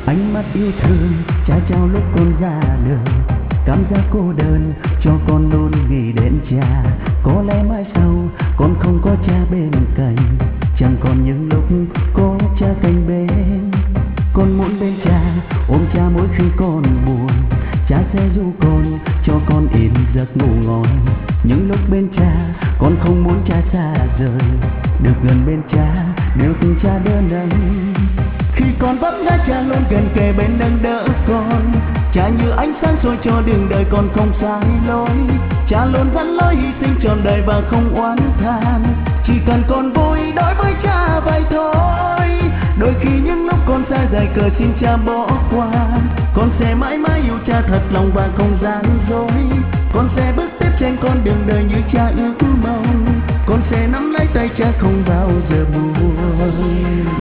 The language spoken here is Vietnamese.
Ánh mắt yêu thương cha trao lúc con ra đời, cảm giác cô đơn cho con luôn nghĩ đến cha. Có lẽ mãi sau con không có cha bên cạnh, chẳng còn những lúc có cha cạnh bên. Con muốn bên cha, ôm cha mỗi khi con buồn, cha sẽ ru con cho con yên giấc ngủ ngon. Những lúc bên cha con không muốn cha xa rời, được gần bên cha nếu tình cha đơn đắng. Khi con vấp ngã cha luôn gần kề bên nâng đỡ con, cha như ánh sáng soi cho đường đời con không sai lối. Cha luôn dẫn lối hy sinh trọn đời và không oán than, chỉ cần con vui đối với cha vậy thôi. Đôi khi những lúc con sai dài cờ xin cha bỏ qua, con sẽ mãi mãi yêu cha thật lòng và không gian dối. Con sẽ bước tiếp trên con đường đời như cha ước mong, con sẽ nắm lấy tay cha không bao giờ buông.